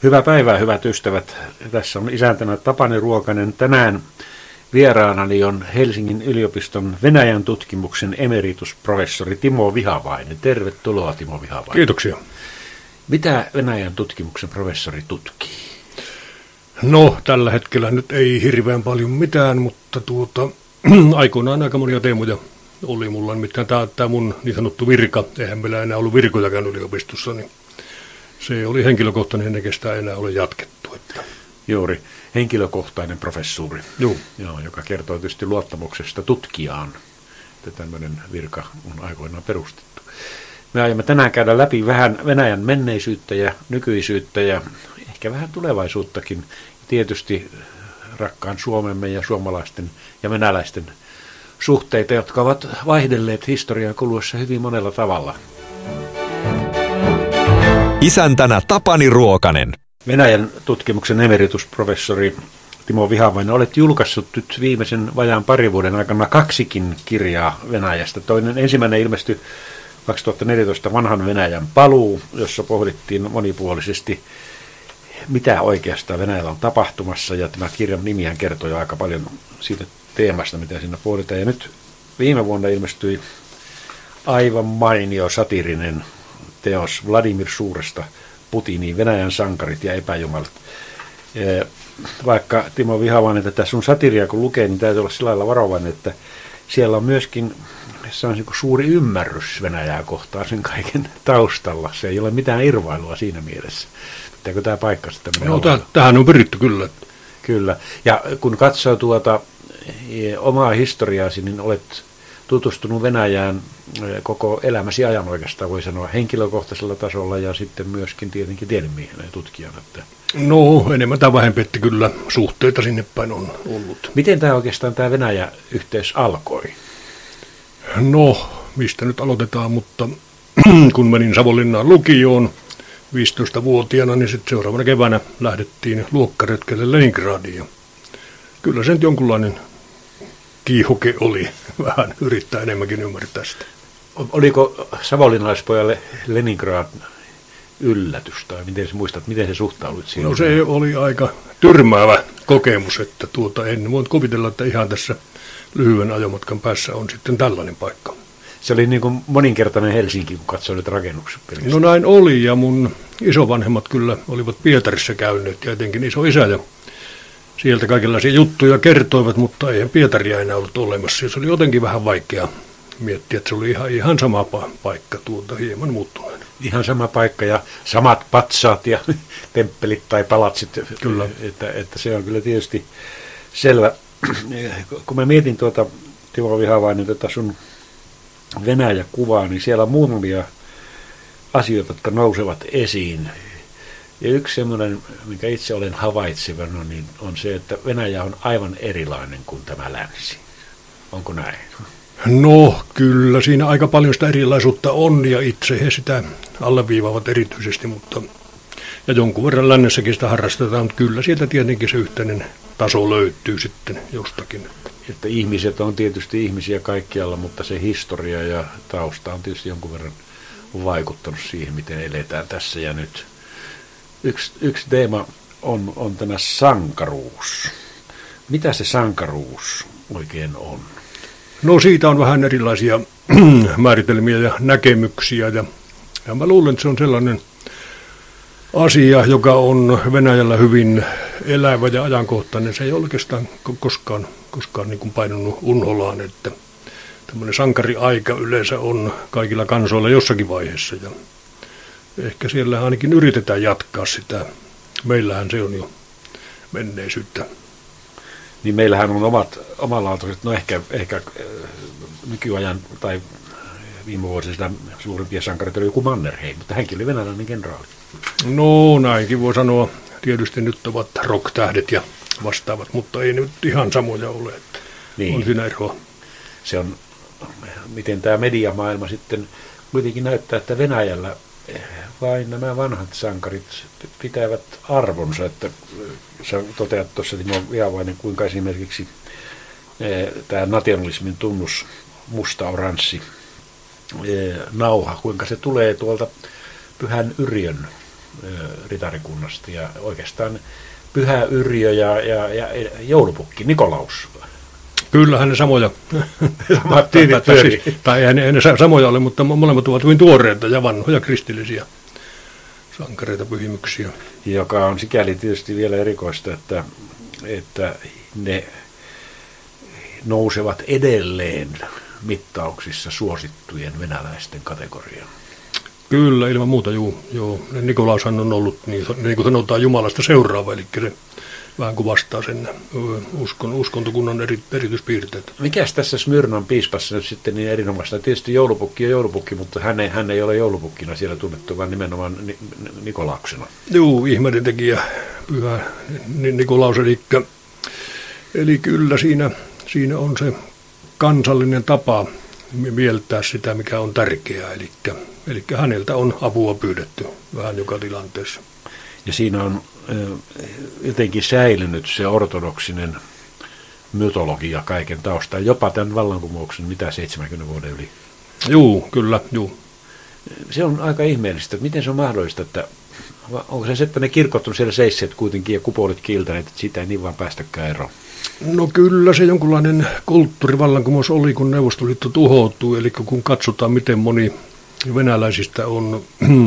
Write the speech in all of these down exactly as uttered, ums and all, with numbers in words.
Hyvää päivää, hyvät ystävät. Tässä on isäntänä Tapani Ruokanen. Tänään vieraanani on Helsingin yliopiston Venäjän tutkimuksen emeritusprofessori Timo Vihavainen. Tervetuloa, Timo Vihavainen. Kiitoksia. Mitä Venäjän tutkimuksen professori tutkii? No, tällä hetkellä nyt ei hirveän paljon mitään, mutta tuota, aikoinaan aika monia teemoja oli mulla. Nimittäin tämä, tämä mun niin sanottu virka, eihän meillä enää ollut virkojakaan yliopistossa, niin se oli henkilökohtainen, eikä sitä enää ole jatkettu. Että. Juuri, henkilökohtainen professuuri, Joo. Joo, joka kertoo tietysti luottamuksesta tutkijaan, että tämmöinen virka on aikoinaan perustettu. Me aiomme tänään käydä läpi vähän Venäjän menneisyyttä ja nykyisyyttä ja ehkä vähän tulevaisuuttakin. Tietysti rakkaan Suomemme ja suomalaisten ja venäläisten suhteita, jotka ovat vaihdelleet historian kuluessa hyvin monella tavalla. Isäntänä Tapani Ruokanen. Venäjän tutkimuksen emeritusprofessori Timo Vihavainen, olet julkaissut nyt viimeisen vajaan parin vuoden aikana kaksikin kirjaa Venäjästä. Toinen ensimmäinen ilmestyi kaksituhattaneljätoista Vanhan Venäjän paluu, jossa pohdittiin monipuolisesti, mitä oikeastaan Venäjällä on tapahtumassa, ja tämä kirjan nimihän kertoo jo aika paljon siitä teemasta, mitä siinä pohditaan. Ja nyt viime vuonna ilmestyi aivan mainio satiirinen teos Vladimir Suuresta Putiniin, Venäjän sankarit ja epäjumalat. Vaikka Timo Vihavainen tätä sun satiria kun lukee, niin täytyy olla sillä lailla varovainen, että siellä on myöskin se on suuri ymmärrys Venäjää kohtaan sen kaiken taustalla. Se ei ole mitään irvailua siinä mielessä. Pitääkö tämä paikka sitten? No, täh- tähän on pyritty kyllä. Kyllä. Ja kun katsoo tuota omaa historiaasi, niin olet tutustunut Venäjään koko elämäsi ajan oikeastaan, voi sanoa, henkilökohtaisella tasolla ja sitten myöskin tietenkin tiedemiehenä ja tutkijana. No, enemmän tai vähempi, että kyllä suhteita sinne päin on ollut. Miten tämä oikeastaan tämä Venäjä-yhteys alkoi? No, mistä nyt aloitetaan, mutta kun menin Savonlinnaan lukioon viisitoistavuotiaana, niin sitten seuraavana keväänä lähdettiin luokkaretkelle Leningradiin. Kyllä se nyt jonkunlainen kiihoke oli, vähän yrittää enemmänkin ymmärtää sitä. Oliko savonlinnalaispojalle Leningrad yllätys, tai miten sä muistat, miten se suhtauduit siihen? No se oli aika tyrmäävä kokemus, että tuota, en voi kuvitella, että ihan tässä lyhyen ajomatkan päässä on sitten tällainen paikka. Se oli niin kuin moninkertainen Helsinki, kun katsoi nyt rakennukset. No näin oli, ja mun isovanhemmat kyllä olivat Pietarissa käyneet, ja etenkin isoisä, ja sieltä kaikenlaisia juttuja kertoivat, mutta eihän Pietaria enää ollut olemassa. Se oli jotenkin vähän vaikea miettiä, että se oli ihan, ihan sama paikka, tuota, hieman muuttuneen. Ihan sama paikka ja samat patsaat ja temppelit tai palatsit. Kyllä. Että, että se on kyllä tietysti selvä. Kun mä mietin tuota, Timo Vihavainen, tätä sun Venäjä-kuvaa, niin siellä on muutamia asioita, jotka nousevat esiin. Ja yksi semmoinen, mikä itse olen havaitsevana, niin on se, että Venäjä on aivan erilainen kuin tämä länsi. Onko näin? No kyllä, siinä aika paljon sitä erilaisuutta on, ja itse he sitä alleviivaavat erityisesti, mutta ja jonkun verran lännessäkin sitä harrastetaan, mutta kyllä sieltä tietenkin se yhteinen taso löytyy sitten jostakin. Että ihmiset on tietysti ihmisiä kaikkialla, mutta se historia ja tausta on tietysti jonkun verran vaikuttanut siihen, miten eletään tässä ja nyt. Yksi, yksi teema on, on tämä sankaruus. Mitä se sankaruus oikein on? No siitä on vähän erilaisia määritelmiä ja näkemyksiä, ja, ja mä luulen, että se on sellainen asia, joka on Venäjällä hyvin elävä ja ajankohtainen. Se ei oikeastaan koskaan, koskaan niin kuin painunut unholaan, että tämmöinen sankariaika yleensä on kaikilla kansoilla jossakin vaiheessa, ja ehkä siellä ainakin yritetään jatkaa sitä. Meillähän se on jo menneisyyttä. Niin meillähän on omat, omanlaatuiset, no ehkä, ehkä nykyajan tai viime vuosina suurimpia sankareita oli joku Mannerheim, mutta hänkin oli venäläinen kenraali. No näinkin voi sanoa. Tietysti nyt ovat rock-tähdet ja vastaavat, mutta ei nyt ihan samoja ole. Niin. On siinä eroa. Se on, miten tämä mediamaailma sitten kuitenkin näyttää, että Venäjällä vain nämä vanhat sankarit pitävät arvonsa, että sä toteat tuossa Timo Vihavainen, kuinka esimerkiksi tämä nationalismin tunnus musta-oranssi nauha, kuinka se tulee tuolta Pyhän Yrjön ritarikunnasta ja oikeastaan Pyhä Yrjö ja, ja, ja joulupukki Nikolaus. Kyllähän ne samoja, Samat tiivit pyörii. Siis, tai ei ne, ei ne samoja ole, mutta molemmat ovat hyvin tuoreita ja vanhoja kristillisiä sankareita, pyhimyksiä. Joka on sikäli tietysti vielä erikoista, että, että ne nousevat edelleen mittauksissa suosittujen venäläisten kategoriaan. Kyllä, ilman muuta, juu. Joo. Nikolaushan on ollut, niin, niin kuin sanotaan, Jumalasta seuraava, eli se vähän kuvastaa sen uskon, uskontokunnan eri, erityispiirteet. Mikäs tässä Smyrnan piispassa nyt sitten niin erinomaista? Tietysti joulupukki on joulupukki, mutta hän ei, hän ei ole joulupukkina siellä tunnettu, vaan nimenomaan Ni, Nikolauksena. Joo, ihmeiden tekijä, pyhä Nikolaus, eli, eli kyllä siinä, siinä on se kansallinen tapa mieltää sitä, mikä on tärkeää, eli, eli häneltä on apua pyydetty vähän joka tilanteessa. Ja siinä on jotenkin säilynyt se ortodoksinen mytologia kaiken taustaan, jopa tämän vallankumouksen, mitä seitsemänkymmentä vuoden yli. Juu, kyllä, juu. Se on aika ihmeellistä, että miten se on mahdollista, että onko se, että ne kirkot on siellä seisseet kuitenkin ja kupolit kiiltäneet, että siitä ei niin vaan päästäkään eroon? No kyllä se jonkunlainen kulttuurivallankumous oli, kun Neuvostoliitto tuhoutui, eli kun katsotaan, miten moni venäläisistä on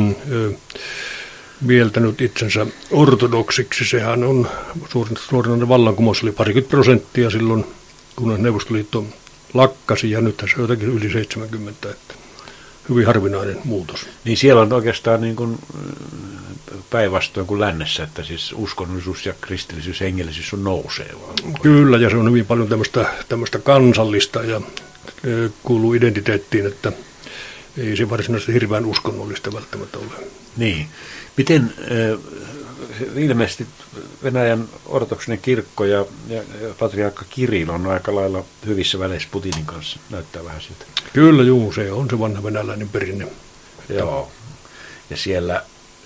mieltänyt itsensä ortodoksiksi. Sehän on suoranainen vallankumous, oli parikymmentä prosenttia silloin, kun Neuvostoliitto lakkasi, ja nythän se on jotenkin yli seitsemänkymmentä, että hyvin harvinainen muutos. Niin siellä on oikeastaan niin kuin päinvastoin kuin lännessä, että siis uskonnollisuus ja kristillisyys, hengellisyys on nousee. Vaan. Kyllä, ja se on hyvin paljon tämmöistä, tämmöistä kansallista ja kuuluu identiteettiin, että ei se varsinaisesti hirveän uskonnollista välttämättä ole. Niin. Miten äh, ilmeisesti Venäjän ortodoksinen kirkko ja, ja patriarkka Kirill on aika lailla hyvissä väleissä Putinin kanssa, näyttää vähän siltä. Kyllä, juu, se on se vanha venäläinen perinne. Joo, ja siellä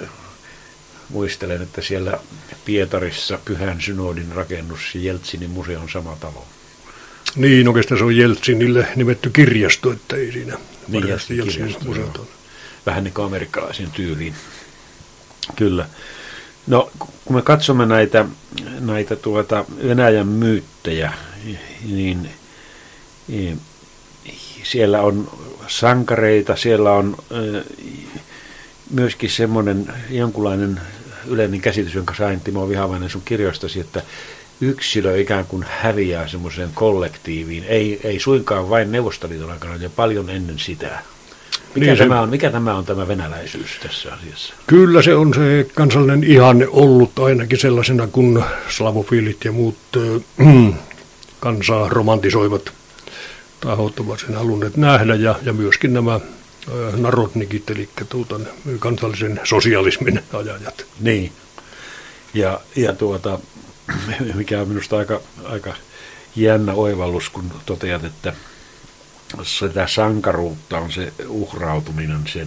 muistelen, että siellä Pietarissa Pyhän synodin rakennus ja Jeltsinin museon sama talo. Niin, oikeastaan se on Jeltsinille nimetty kirjasto, että ei siinä niin, varmasti Jeltsinin museota. Vähän niin kuin amerikkalaisen tyyliin. Kyllä. No, kun me katsomme näitä, näitä tuota Venäjän myyttejä, niin, niin siellä on sankareita, siellä on äh, myöskin semmoinen jonkunlainen yleinen käsitys, jonka sain Timo Vihavainen sun kirjoistasi, että yksilö ikään kuin häviää semmoiseen kollektiiviin, ei, ei suinkaan vain Neuvostoliiton aikana, ja paljon ennen sitä. Mikä, niin tämä, se, on, mikä tämä on tämä venäläisyys tässä asiassa? Kyllä se on se kansallinen ihanne ollut ainakin sellaisena, kun slavofiilit ja muut äh, kansaa romantisoivat tahot ovat sen halunneet nähdä, ja, ja myöskin nämä äh, narodnikit, eli tuotan, kansallisen sosialismin ajajat. Niin, ja, ja tuota, mikä on minusta aika, aika jännä oivallus, kun toteat, että sitä sankaruutta on se uhrautuminen, sen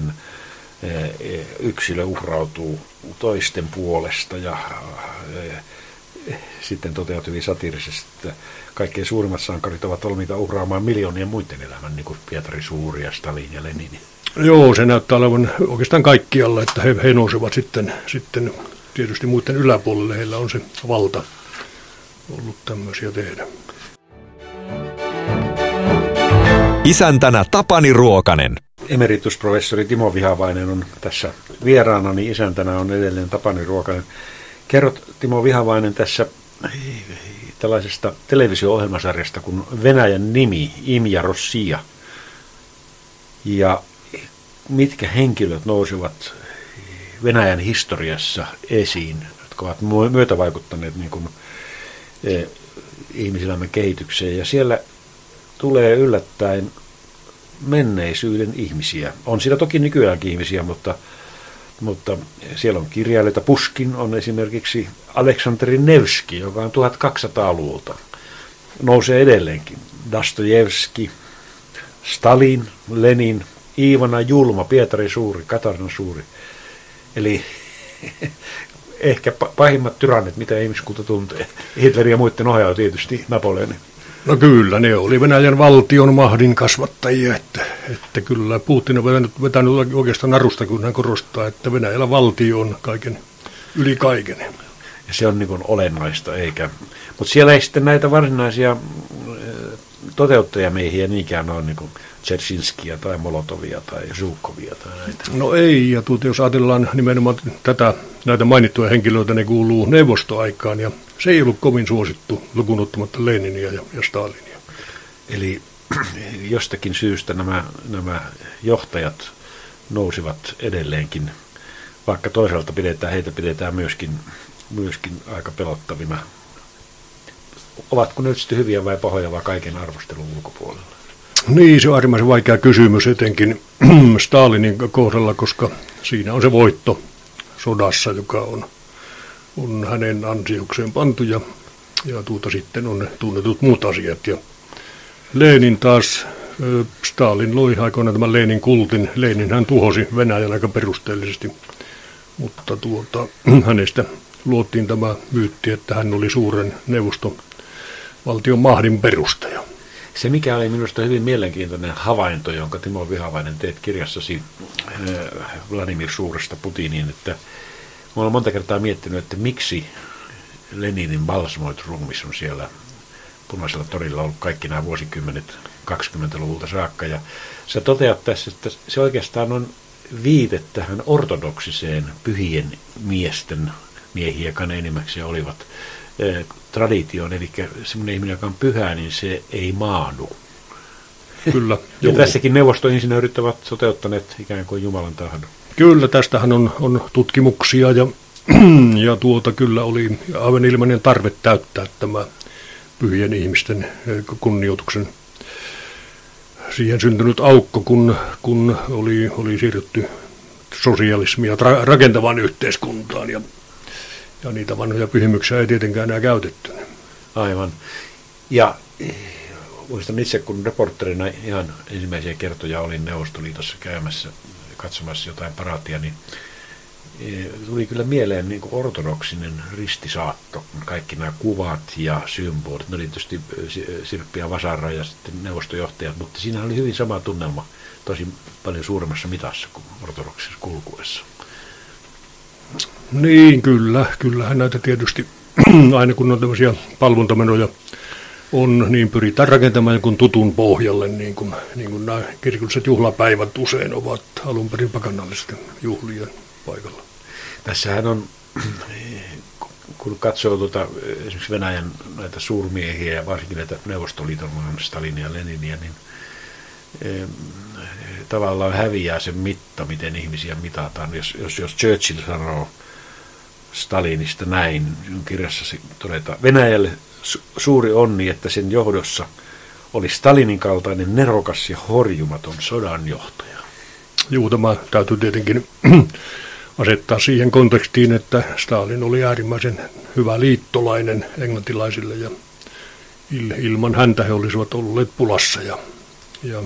yksilö uhrautuu toisten puolesta ja, ja sitten toteat hyvin satiirisesti, että kaikkein suurimmat sankarit ovat valmiita uhraamaan miljoonien muiden elämän, niin kuin Pietari Suuri ja Stalin ja Lenin. Joo, se näyttää olevan oikeastaan kaikkialla, että he, he nousevat sitten, sitten tietysti muiden yläpuolelle, heillä on se valta ollut tämmöisiä tehdä. Isäntänä Tapani Ruokanen. Emeritusprofessori Timo Vihavainen on tässä vieraana, niin isäntänä on edelleen Tapani Ruokanen. Kerrot, Timo Vihavainen, tässä tällaisesta televisio-ohjelmasarjasta kuin Venäjän nimi, Imja Rossia. Ja mitkä henkilöt nousivat Venäjän historiassa esiin, jotka ovat myötävaikuttaneet niin kuin, eh, ihmiselämän kehitykseen. Ja siellä tulee yllättäen menneisyyden ihmisiä. On siellä toki nykyäänkin ihmisiä, mutta, mutta siellä on kirjailijoita. Puškin on esimerkiksi Aleksandr Nevski, joka on tuhatkaksisataaluvulta. Nousee edelleenkin. Dostojevski, Stalin, Lenin, Iivana Julma, Pietari Suuri, Katarina Suuri. Eli ehkä pahimmat tyrannit, mitä ihmiskunta tuntee. Hitlerin ja muiden ohjaa tietysti Napoleonin. No kyllä, ne oli Venäjän valtion mahdin kasvattajia, että, että kyllä Putin on vetänyt, vetänyt oikeastaan narusta, kun hän korostaa, että Venäjällä valtio on kaiken, yli kaiken. Ja se on niin kuin olennaista, eikä. Mutta siellä ei sitten näitä varsinaisia toteuttajamiehiä niinkään ole, niin kuin Dzerzhinskia tai Molotovia tai Zhukovia tai näitä. No ei, ja tuota, jos ajatellaan nimenomaan tätä, näitä mainittuja henkilöitä, ne kuuluu neuvostoaikaan, ja se ei ollut kovin suosittu lukuun ottamatta Leninia ja, ja Stalinia. Eli jostakin syystä nämä, nämä johtajat nousivat edelleenkin, vaikka toisaalta pidetään, heitä pidetään myöskin, myöskin aika pelottavina. Ovatko ne sitten hyviä vai pahoja vai kaiken arvostelun ulkopuolella? Niin, se on äärimmäisen vaikea kysymys etenkin Stalinin kohdalla, koska siinä on se voitto sodassa, joka on, on hänen ansiokseen pantu ja, ja tuota sitten on ne tunnetut muut asiat. Ja Lenin taas, Stalin loi aikoinaan tämän Lenin kultin. Lenin hän tuhosi Venäjän aika perusteellisesti, mutta tuota, hänestä luotiin tämä myytti, että hän oli suuren neuvostovaltion mahdin perustaja. Se, mikä oli minusta hyvin mielenkiintoinen havainto, jonka Timo Vihavainen teet kirjassasi Vladimir Suuresta Putiniin, että mä olen monta kertaa miettinyt, että miksi Leninin balsmoitu ruumis on siellä Punaisella torilla ollut kaikki nämä vuosikymmenet kaksikymmentäluvulta saakka. Ja sä toteat tässä, että se oikeastaan on viite tähän ortodoksiseen pyhien miesten, miehiä, jotka ne enimmäkseen olivat, traditioon, eli semmoinen ihminen, joka on pyhä, niin se ei maadu. Kyllä. Ja tässäkin neuvostoinsinöörit ovat toteuttaneet ikään kuin Jumalan tahdon. Kyllä, tästähän on, on tutkimuksia ja, ja tuota kyllä oli aivan ilmainen tarve täyttää tämä pyhien ihmisten kunnioituksen siihen syntynyt aukko, kun, kun oli, oli siirrytty sosialismia ra- rakentavaan yhteiskuntaan ja Ja niitä vanhoja pyhimyksiä ei tietenkään enää käytetty. Aivan. Ja muistan itse, kun reporterina ihan ensimmäisiä kertoja olin Neuvostoliitossa käymässä, katsomassa jotain paraatia, niin tuli kyllä mieleen niin kuin ortodoksinen ristisaatto. Kaikki nämä kuvat ja symbolit. Ne oli tietysti Sirppi ja Vasara ja sitten neuvostojohtajat, mutta siinä oli hyvin sama tunnelma, tosi paljon suuremmassa mitassa kuin ortodoksisessa kulkuessa. Niin, kyllä. Kyllähän näitä tietysti, aina kun on tämmöisiä palvontamenoja on, niin pyritään rakentamaan jonkun tutun pohjalle, niin kuin, niin kuin nämä kirkolliset juhlapäivät usein ovat alun perin pakanallisten juhlien paikalla. Tässähän on, kun katsoo tuota, esimerkiksi Venäjän näitä suurmiehiä ja varsinkin näitä Neuvostoliiton Stalinia ja Leninia, niin e, tavallaan häviää se mitta, miten ihmisiä mitataan. Jos, jos, jos Churchill sanoo Stalinista näin, kirjassasi todetaan, Venäjälle su- suuri onni, että sen johdossa oli Stalinin kaltainen nerokas ja horjumaton sodanjohtaja. Juu, tämä täytyy tietenkin asettaa siihen kontekstiin, että Stalin oli äärimmäisen hyvä liittolainen englantilaisille ja ilman häntä he olisivat olleet pulassa. Ja, ja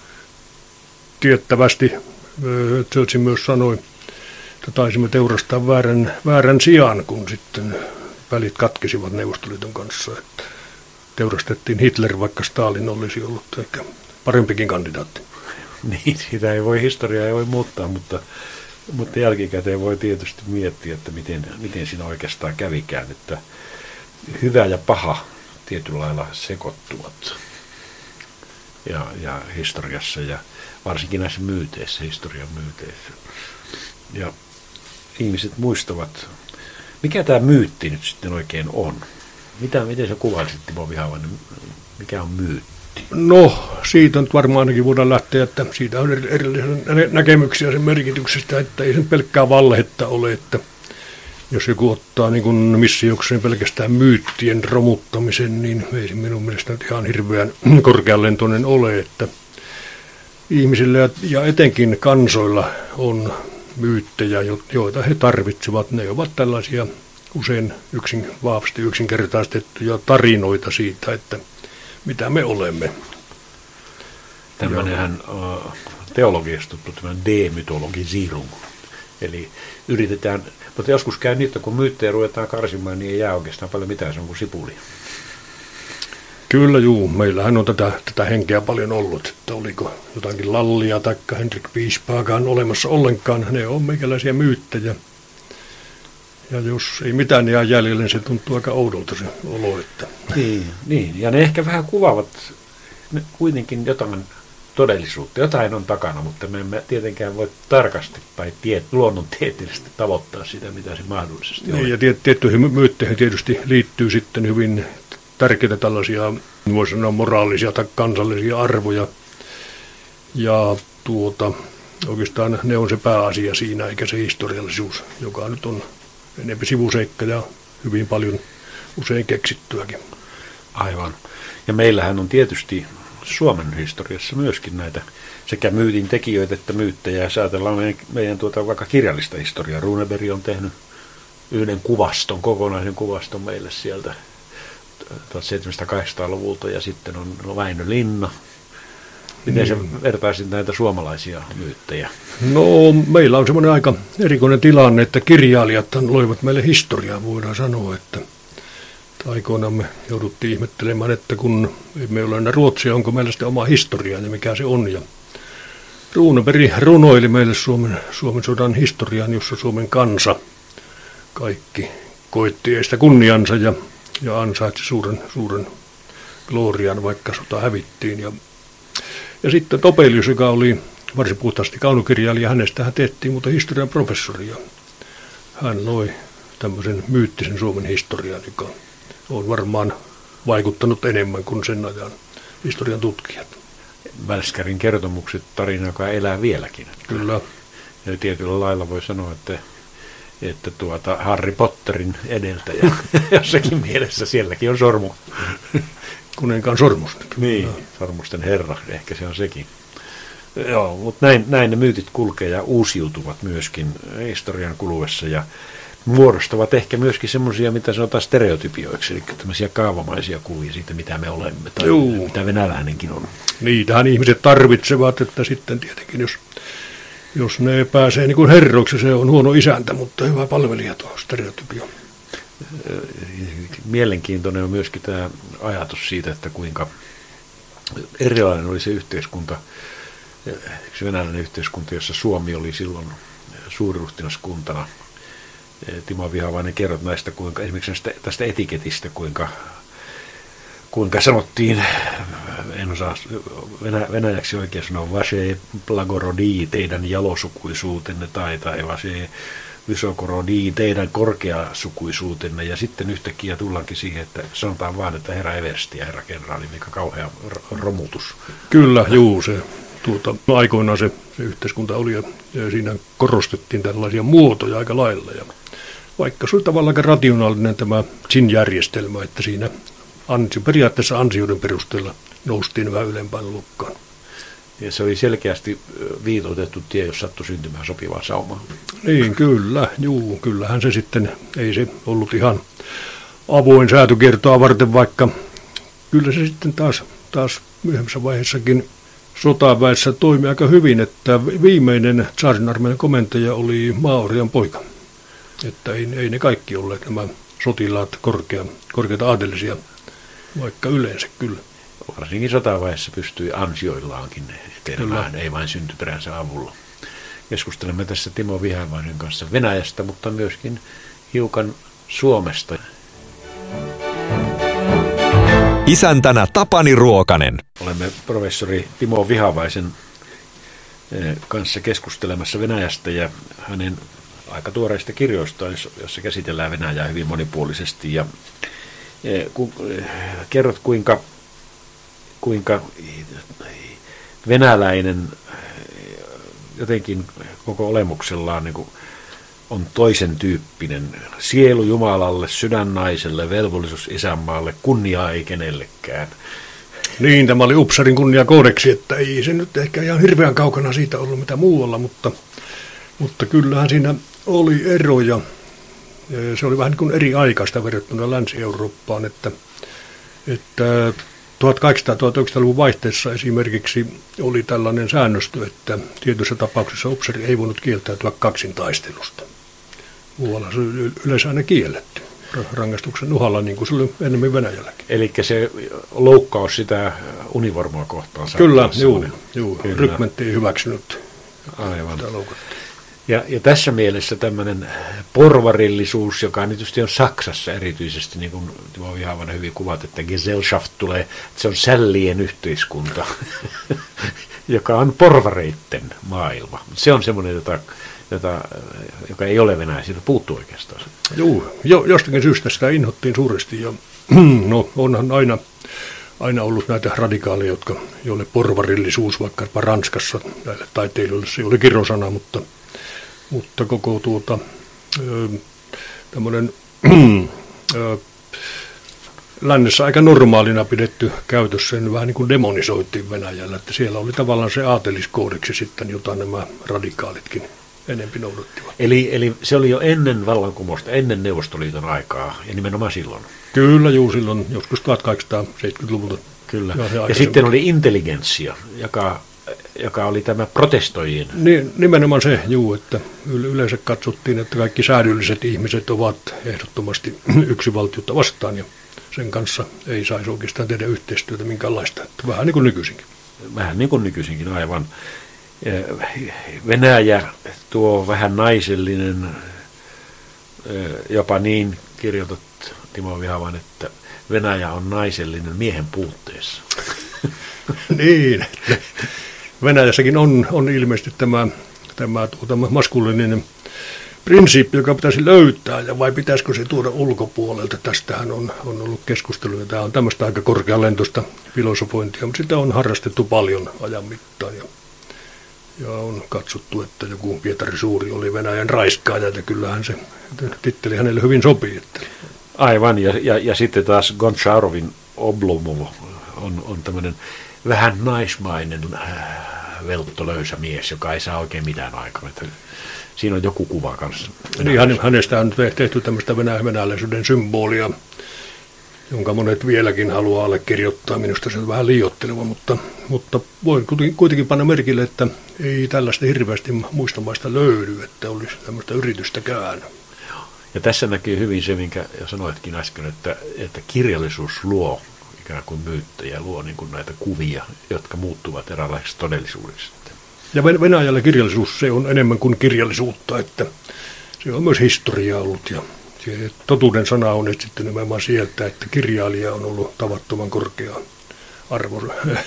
tiettävästi Churchill myös sanoi, että taisimme teurastaa väärän, väärän sijaan, kun sitten välit katkesivat Neuvostoliiton kanssa. Että teurastettiin Hitler, vaikka Stalin olisi ollut ehkä parempikin kandidaatti. Niin, sitä ei voi, historiaa ei voi muuttaa, mutta, mutta jälkikäteen voi tietysti miettiä, että miten, miten siinä oikeastaan kävikään, että hyvä ja paha tietyllä lailla sekoittuvat ja, ja historiassa ja varsinkin näissä myyteissä, historian myyteissä. Ja ihmiset muistavat, mikä tämä myytti nyt sitten oikein on? Mitä, miten sä kuvailisit, Timo Vihavainen, mikä on myytti? No, siitä nyt varmaan ainakin voidaan lähteä, että siitä on erillisiä näkemyksiä sen merkityksestä, että ei sen pelkkää valhetta ole, että jos joku ottaa niin kuin missiokseen pelkästään myyttien romuttamisen, niin ei se minun mielestä nyt ihan hirveän korkealentoinen ole, että ihmisillä ja etenkin kansoilla on myyttejä, joita he tarvitsevat. Ne ovat tällaisia usein yksin, vahvasti yksinkertaistettuja tarinoita siitä, että mitä me olemme. Tämmöinenhän uh, teologiasta on tämmöinen demytologisirung. Eli yritetään, mutta joskus käy niin, että kun myyttejä ruvetaan karsimaan, niin ei jää oikeastaan paljon mitään, se on kuin sipuli. Kyllä juu, meillähän on tätä, tätä henkeä paljon ollut, että oliko jotakin Lallia tai Henrik Piispaakaan olemassa ollenkaan. Ne on meikäläisiä myyttejä. Ja jos ei mitään jää jäljelle, niin se tuntuu aika oudolta se olo. Että. Niin, niin, ja ne ehkä vähän kuvaavat ne kuitenkin jotain todellisuutta. Jotain on takana, mutta me emme tietenkään voi tarkasti tai tiet, luonnontieteellisesti tavoittaa sitä, mitä se mahdollisesti on. Niin, ja tiettyihin myytteihin tietysti liittyy sitten hyvin tärkeitä tällaisia, voisi sanoa moraalisia tai kansallisia arvoja. Ja tuota, oikeastaan ne on se pääasia siinä, eikä se historiallisuus, joka nyt on enemmän sivuseikka ja hyvin paljon usein keksittyäkin. Aivan. Ja meillähän on tietysti Suomen historiassa myöskin näitä sekä myytin tekijöitä että myyttejä. Jos ajatellaan meidän, meidän tuota, vaikka kirjallista historiaa. Runeberg on tehnyt yhden kuvaston, kokonaisen kuvaston meille sieltä tuhatseitsemänsataakahdeksankymmentäluvulta ja sitten on Väinö Linna. Miten se vertaisit näitä suomalaisia myyttejä? No, meillä on semmoinen aika erikoinen tilanne, että kirjailijat loivat meille historiaa, voidaan sanoa, että aikoinaan me jouduttiin ihmettelemään, että kun emme ole enää Ruotsia, onko meillä sitten oma historiaa ja mikä se on. Ja Runeberg runoili meille Suomen, Suomen sodan historian, jossa Suomen kansa kaikki koitti sitä kunniansa ja, ja ansaitsi suuren, suuren glorian, vaikka sota hävittiin. Ja, ja sitten Topelius, joka oli varsin puhtaasti kaunokirjailija, hänestähän tehtiin mutta historian professori. Ja hän loi tämmöisen myyttisen Suomen historian, joka on varmaan vaikuttanut enemmän kuin sen ajan historian tutkijat. Välskärin kertomukset, tarina, joka elää vieläkin. Kyllä. Ja tietyllä lailla voi sanoa, että, että tuota Harry Potterin edeltäjä jossakin mielessä sielläkin on sormu. Kuninkaan sormus. Niin, sormusten herra, ehkä se on sekin. Joo, mutta näin, näin ne myytit kulkee ja uusiutuvat myöskin historian kuluessa ja muodostavat ehkä myöskin semmoisia, mitä sanotaan stereotypioiksi, eli tämmöisiä kaavamaisia kuvia siitä, mitä me olemme, tai Juu. mitä venäläinenkin on. Niitähän ihmiset tarvitsevat, että sitten tietenkin, jos, jos ne pääsee niin kuin herroiksi, se on huono isäntä, mutta hyvä palvelija tuo stereotypio. Mielenkiintoinen on myöskin tämä ajatus siitä, että kuinka erilainen oli se yhteiskunta, se venäläinen yhteiskunta, jossa Suomi oli silloin suurruhtinaskuntana. Timo Vihavainen, kerrot näistä, kuinka esimerkiksi näistä, tästä etiketistä, kuinka, kuinka sanottiin, en osaa venä, venäjäksi oikein sanoa, vaše plagorodii, teidän jalosukuisuutenne, tai, tai vaše visokorodii, teidän korkeasukuisuutenne, ja sitten yhtäkkiä tullaankin siihen, että sanotaan vaan, että herra eversti ja herra kenraali, mikä kauhea romutus. Kyllä, juu, se tuota, aikoinaan se, se yhteiskunta oli, ja, ja siinä korostettiin tällaisia muotoja aika lailla, ja vaikka se oli tavallaan aika rationaalinen tämä Tsin-järjestelmä, että siinä ansio, periaatteessa ansioiden perusteella noustiin vähän ylempään lukkaan. Ja se oli selkeästi viitoitettu tie, jos sattui syntymään sopivaa saumaa. Niin, kyllä, juu, kyllähän se sitten, ei se ollut ihan avoin säätykiertoa varten, vaikka kyllä se sitten taas, taas myöhemmässä vaiheessakin sotaväessä toimi aika hyvin, että viimeinen tsaarin armeijan komentaja oli Maaorjan poika. Että ei, ei ne kaikki olleet nämä sotilaat korkea, korkeita aatelisia, vaikka yleensä kyllä. Varsinkin sotavaiheessa pystyi ansioillaankin etenemään, ei vain syntyperänsä avulla. Keskustelemme tässä Timo Vihavainen kanssa Venäjästä, mutta myöskin hiukan Suomesta. Isäntänä Tapani Ruokanen. Olemme professori Timo Vihavaisen kanssa keskustelemassa Venäjästä ja hänen aika tuoreista kirjoistaan, jossa käsitellään Venäjää hyvin monipuolisesti. Ja, kun, kerrot, kuinka, kuinka venäläinen jotenkin koko olemuksellaan niin kuin on toisen tyyppinen. Sielu Jumalalle, sydän naiselle, velvollisuus isänmaalle, kunniaa ei kenellekään. Niin, tämä oli Upsarin kunniakoodeksi, että ei se nyt ehkä ihan hirveän kaukana siitä ollut mitä muualla, mutta, mutta kyllähän siinä oli eroja. Se oli vähän niin kuin eri aikaista verrattuna Länsi-Eurooppaan, että, että tuhatkahdeksansataa-tuhatyhdeksänsataaluvun vaihteessa esimerkiksi oli tällainen säännöstö, että tietyissä tapauksissa upseeri ei voinut kieltäytyä kaksintaistelusta. Muualla se yleensä aina kielletty. rangaistuksen uhalla, niin kuin se oli enemmän Venäjälläkin. Eli se loukkaus sitä univormua kohtaan. Kyllä, juu, juu. Rykmentti ei hyväksynyt. Aivan. Ja, ja tässä mielessä tämmöinen porvarillisuus, joka tietysti on Saksassa erityisesti, niin kuin Timo Vihavainen hyvin kuvat, että Gesellschaft tulee, että se on sällien yhteiskunta, joka on porvareitten maailma. Se on semmoinen, jota, jota, joka ei ole Venäjä, siitä puuttuu oikeastaan. Joo, jo, jostakin syystä sitä inhottiin suuresti ja no, onhan aina, aina ollut näitä radikaaleja, jotka, joille porvarillisuus vaikkapa Ranskassa näille taiteilijoille, se oli kirosana, mutta Mutta koko tuota, tämmöinen lännessä aika normaalina pidetty käytös, sen vähän niin kuin demonisoitiin Venäjällä, että siellä oli tavallaan se aateliskoodeksi sitten, jota nämä radikaalitkin enempi noudattivat. Eli, eli se oli jo ennen vallankumousta, ennen Neuvostoliiton aikaa, ja nimenomaan silloin? Kyllä, juu, silloin joskus tuhatkahdeksansataaseitsemänkymmentäluvulta. Kyllä, ja, ja sitten oli intelligenssia, joka... joka oli tämä protestoijien. Niin, nimenomaan se, juu, että yleensä katsottiin, että kaikki säädylliset ihmiset ovat ehdottomasti yksivaltiota vastaan ja sen kanssa ei saisi oikeastaan tehdä yhteistyötä minkäänlaista, että vähän niin kuin nykyisinkin. Vähän niin kuin nykyisinkin, aivan. Venäjä tuo vähän naisellinen, jopa niin kirjoitat Timo Vihavainen, että Venäjä on naisellinen miehen puutteessa. Niin, Venäjässäkin on, on ilmeisesti tämä, tämä tuota, maskuliininen prinsiippi, joka pitäisi löytää, ja vai pitäisikö se tuoda ulkopuolelta. Tästähän on, on ollut keskustelua, ja tämä on tämmöistä aika korkealentoista filosofointia, mutta sitä on harrastettu paljon ajan mittaan, ja, ja on katsottu, että joku Pietari Suuri oli Venäjän raiskaaja, ja kyllähän se titteli hänelle hyvin sopii. Että. Aivan, ja, ja, ja sitten taas Goncharovin Oblomov on, on tämmöinen vähän naismainen velttolöysä mies, joka ei saa oikein mitään aikaa. Siinä on joku kuva kanssa. Niin, hänestä on tehty tämmöistä venäläisyyden symbolia, jonka monet vieläkin haluaa allekirjoittaa. Minusta se on vähän liioitteleva, mutta, mutta voi kuitenkin panna merkille, että ei tällaista hirveästi muista maista löydy, että olisi tämmöistä yritystäkään. Ja tässä näkyy hyvin se, minkä sanoitkin äsken, että, että kirjallisuus luo ikään kuin myyttejä, luo niin kuin näitä kuvia, jotka muuttuvat eräänlaiseksi todellisuudeksi. Ja Venäjällä kirjallisuus, se on enemmän kuin kirjallisuutta, että se on myös historiaa ollut. Ja totuuden sana on etsitty nimenomaan sieltä, että kirjailija on ollut tavattoman korkea arvo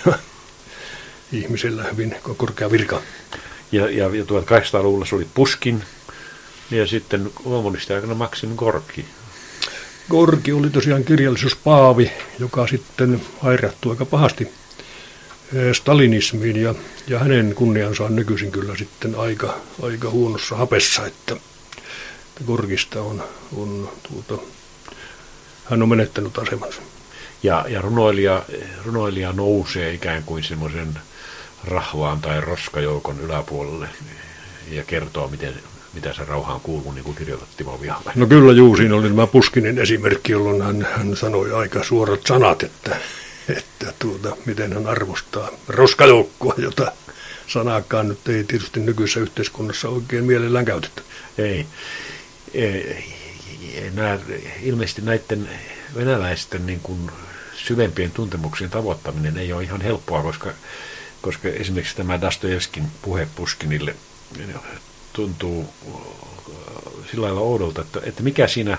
ihmisellä, hyvin korkea virka. Ja, ja, ja tuhatkahdeksansataaluvulla se oli Puskin, ja sitten kommunistin aikana Maksim Gorki. Gorki oli tosiaan kirjallisuuspaavi, joka sitten hairahtui aika pahasti stalinismiin, ja, ja hänen kunniansa on nykyisin kyllä sitten aika, aika huonossa hapessa, että, että Gorkista on, on tuota, hän on menettänyt asemansa. Ja, ja runoilija, runoilija nousee ikään kuin semmoisen rahvaan tai roskajoukon yläpuolelle ja kertoo, miten, mitä se rauhaan kuuluu, niin kuin kirjoitat Timo Vihavainen. No kyllä juu, siinä oli tämä Puskinin esimerkki, jolloin hän, hän sanoi aika suorat sanat, että, että tuota, miten hän arvostaa roskajoukkoa, jota sanaakaan nyt ei tietysti nykyisessä yhteiskunnassa oikein mielellään käytetä. Ei. ei. Nämä, ilmeisesti näiden venäläisten niin kuin syvempien tuntemuksien tavoittaminen ei ole ihan helppoa, koska, koska esimerkiksi tämä Dostojevskin puhe Puskinille tuntuu sillä lailla oudolta, että, että mikä siinä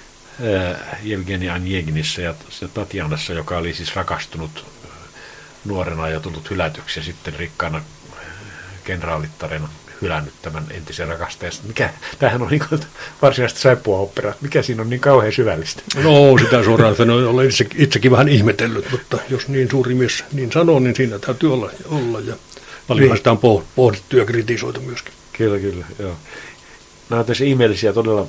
Jevgeni Oneginissä ja Tatjanassa, joka oli siis rakastunut nuorena ja tullut hylätyksi ja sitten rikkaana kenraalittarena hylännyt tämän entisen rakastajan. Mikä, tämähän on niin kuin varsinaista saippuaoperaa. Mikä siinä on niin kauhean syvällistä? No, sitä suoraan sanoen olen itse, itsekin vähän ihmetellyt, mutta jos niin suuri mies niin sanoo, niin siinä täytyy olla. olla ja paljon sitä on pohdittu ja kritisoitu myöskin. Kyllä, kyllä. Joo. Nämä on tässä ihmeellisiä, todella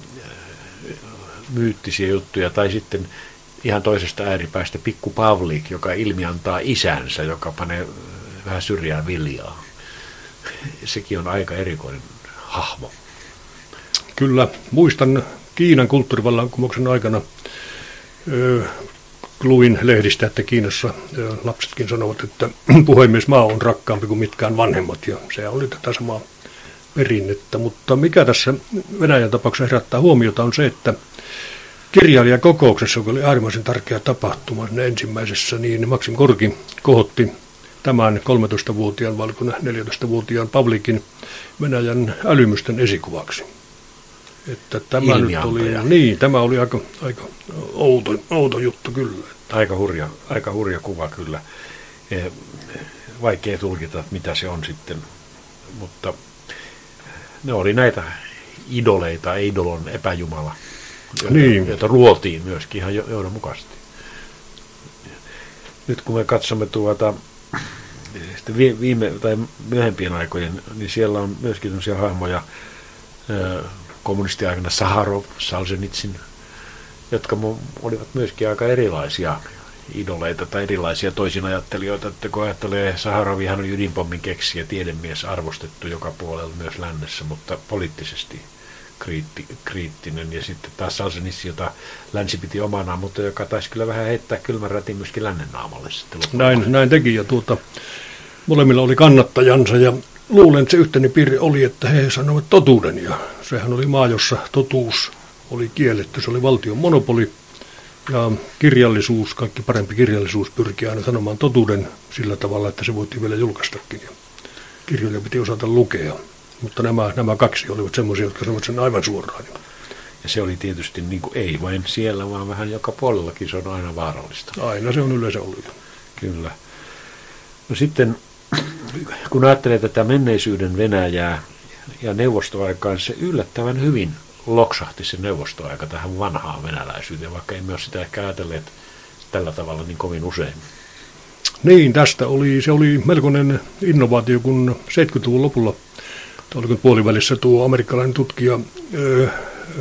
myyttisiä juttuja. Tai sitten ihan toisesta ääripäästä Pikku Pavlik, joka ilmiantaa isänsä, joka panee vähän syrjään viljaa. Sekin on aika erikoinen hahmo. Kyllä, muistan Kiinan kulttuurivallankumouksen aikana ö, luin lehdistä, että Kiinassa ö, lapsetkin sanovat, että puhemiesmaa on rakkaampi kuin mitkään vanhemmat, ja se oli tätä samaa perinnettä. Mutta mikä tässä Venäjän tapauksessa herättää huomiota on se, että kirjailijakokouksessa, joka oli äärimmäisen tärkeä tapahtuma ensimmäisessä, niin Maksim Gorki kohotti tämän kolmetoistavuotiaan, valkona neljätoistavuotiaan Pavlikin Venäjän älymysten esikuvaksi. Että tämä nyt oli, niin, tämä oli aika, aika outo, outo juttu kyllä. Aika hurja, aika hurja kuva kyllä. Vaikea tulkita, mitä se on sitten, mutta ne oli näitä idoleita, idolon epäjumala, joita, niin. joita ruoltiin myöskin ihan johdonmukaisesti. Nyt kun me katsomme tuota viime tai myöhempien aikojen, niin siellä on myöskin sellaisia hahmoja, kommunistiaikana Saharov, Solzhenitsyn, jotka olivat myöskin aika erilaisia idoleita tai erilaisia toisinajattelijoita, että kun ajattelee, Saharovihan on ydinpommin keksijä, tiedemies, arvostettu joka puolella myös lännessä, mutta poliittisesti kriitti, kriittinen, ja sitten taas Solzhenitsyn, jota länsi piti omanaan, mutta joka taisi kyllä vähän heittää kylmän rätin myöskin lännen naamalle sitten. Näin, näin teki, ja tuota, molemmilla oli kannattajansa, ja luulen, että se yhteinen piirre oli, että he sanoivat totuuden, ja sehän oli maa, jossa totuus oli kielletty, se oli valtion monopoli, ja kirjallisuus, kaikki parempi kirjallisuus pyrkii aina sanomaan totuuden sillä tavalla, että se voitiin vielä julkaistakin, ja kirjoja piti osata lukea, mutta nämä, nämä kaksi olivat semmoisia, jotka sanoivat sen aivan suoraan. Ja se oli tietysti niin kuin ei vain siellä, vaan vähän joka puolellakin se on aina vaarallista. Aina se on yleensä ollut. Kyllä. No sitten, kun ajattelee tätä menneisyyden Venäjää ja neuvostoaikaan, se yllättävän hyvin loksahti se neuvostoaika tähän vanhaan venäläisyyteen, vaikka emme ole sitä ehkä ajatelleet tällä tavalla niin kovin usein. Niin, tästä oli, se oli melkoinen innovaatio, kun seitsemänkymmentäluvun lopulla, oliko puolivälissä tuo amerikkalainen tutkija äh,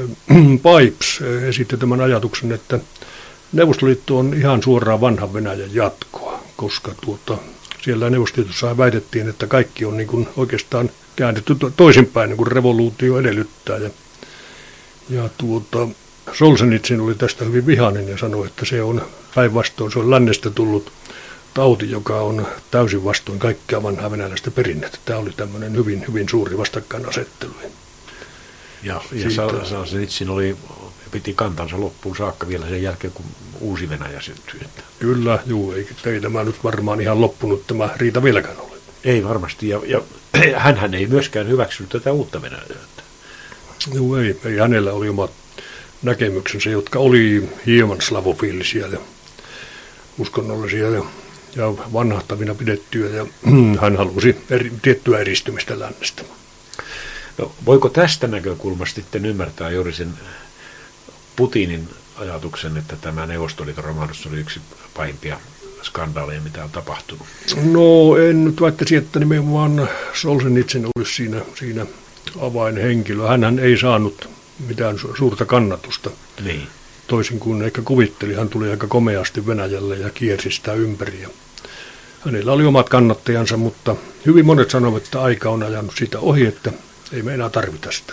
Pipes esitti tämän ajatuksen, että Neuvostoliitto on ihan suoraan vanhan Venäjän jatkoa, koska tuota, siellä Neuvostoliitossa väitettiin, että kaikki on niin kuin oikeastaan käännetty toisinpäin, niin kuin revoluutio edellyttää. Ja, ja tuota, Solzhenitsyn oli tästä hyvin vihainen ja sanoi, että se on päinvastoin, se on lännestä tullut tauti, joka on täysin vastoin kaikkea vanhaa venäläistä perinnettä. Tämä oli tämmöinen hyvin, hyvin suuri vastakkainasettelu. Ja, ja Solzhenitsyn oli, piti kantansa loppuun saakka vielä sen jälkeen, kun uusi Venäjä syntyi. Kyllä, juu, ei, ei tämä nyt varmaan ihan loppunut tämä riita vieläkään ole. Ei varmasti, ja, ja hänhän ei myöskään hyväksynyt tätä uutta Venäjää. Joo, ei, ei. Hänellä oli omat näkemyksensä, jotka oli hieman slavofiilisia ja uskonnollisia ja, ja vanhahtavina pidettyjä, ja hän halusi eri, tiettyä eristymistä lännestä. No, voiko tästä näkökulmasta sitten ymmärtää juuri sen Putinin ajatuksen, että tämä Neuvostoliiton romahdus oli yksi pahimpia skandaaleja, mitä on tapahtunut? No, en nyt väittäisi, että nimenomaan Solzhenitsyn olisi siinä, siinä avainhenkilö. Hänhän ei saanut mitään su- suurta kannatusta. Niin. Toisin kuin ehkä kuvitteli, hän tuli aika komeasti Venäjälle ja kiersi sitä ympäri. Hänellä oli omat kannattajansa, mutta hyvin monet sanovat, että aika on ajanut sitä ohi, että ei me enää tarvita sitä.